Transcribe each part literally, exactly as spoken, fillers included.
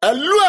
Alua.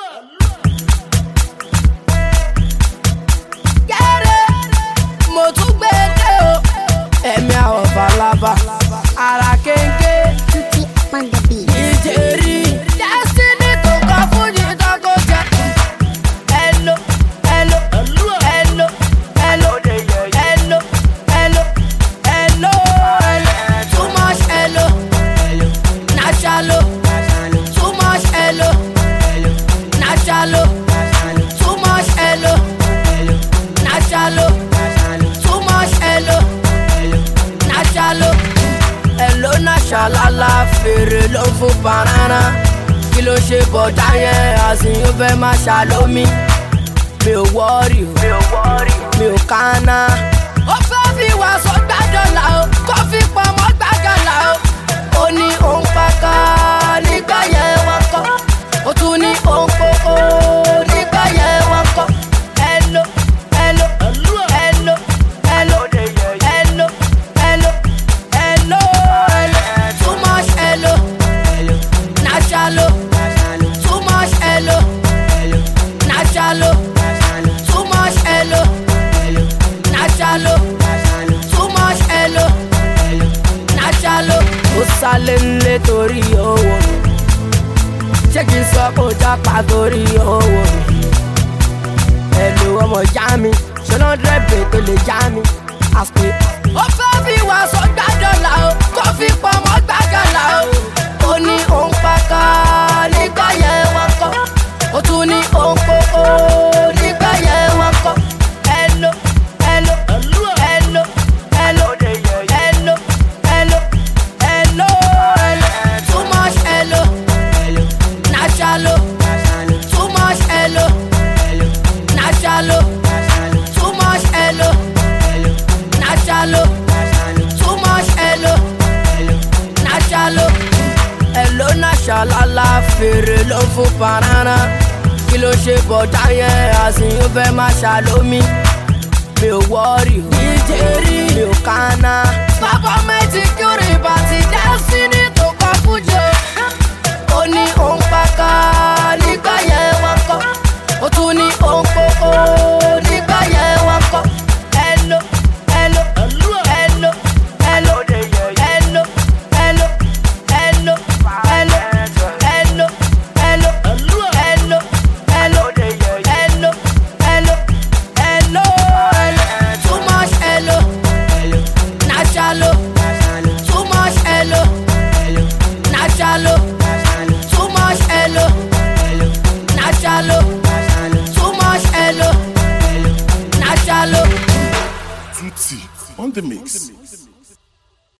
Mo tún gbé dé o, ẹ̀mí àwọn falaba, ara kéńké. Tutti on the beat. Ìjẹ́rì Destiny tó kọ́ fún yìí tó kó jẹ. Hello, hello, hello, hello, hello, hello, hello, hello. Too much hello, na shallow. Too much hello, na shallow. Too much hello, na shallow. Too much hello, na shallow. Hello na shalala, fèrè ló ń fún banana. Kí ló ṣe bọ̀dá yẹn, àsìn ó fẹ́ máa ṣàlómi. Mi ò wọ́ọ̀rì o, mi ò kánná. Ó fẹ́ fi wàásù gbàdọ̀là o, kó fi pamọ́ gbàgàlà o. Ó ní òun pàkà nígbà yẹn wọ́n kọ́. Ó tún ní òun kókó nígbà yẹn wọ́n kọ́. Hello, hello, hello, hello, hello, hello, hello, hello. Too much hello, na shallow. Too much hello, na shallow. Too much hello, na shallow. Too much hello, na shallow. Ó sálé nílé torí owó mi. Ṣé kí n sọ pé ó jápa torí owó mi? Hello ọmọ ìyá mi, ṣé lọ́ndrẹ́ bèè tó lè já mi? Àpè. Ó fẹ́ fi wàásù gbàdọ̀là o, kó fi pamọ́ gbàgàlà o. Ó ní òun pàkà nígbà yẹn wọ́n kọ́. Ó tún ní òun kókó nígbà yẹn wọ́n kọ́. Hello, hello, hello, hello, hello, hello, hello, hello. Too much hello, na shallow. Too much hello, na shallow. Too much hello, na shallow. Too much hello, na shallow. Hello na shalala, fèrè ló ń fún banana. Kí ló ṣe bọ̀dá yẹn, àsìn ó fẹ́ máa ṣàlómi. Mi ò wọ́ọ̀rì o, ìjẹ́rì mi ò kánná. Bàbá méjì kúrì bàtì Destiny tó kọ́ fún jẹ. Ó ní òun pàkà nígbà yẹn wọ́n kọ́. Ó tún ní òun kókó nígbà yẹn wọ́n kọ́. Hello, hello, hello, hello, hello, hello, hello, hello, hello, hello, hello, hello, hello, hello, hello. Too much hello, na shallow. Too much hello, na shallow. Too much hello, na shallow. Too much hello, na shallow. Tutti on the mix.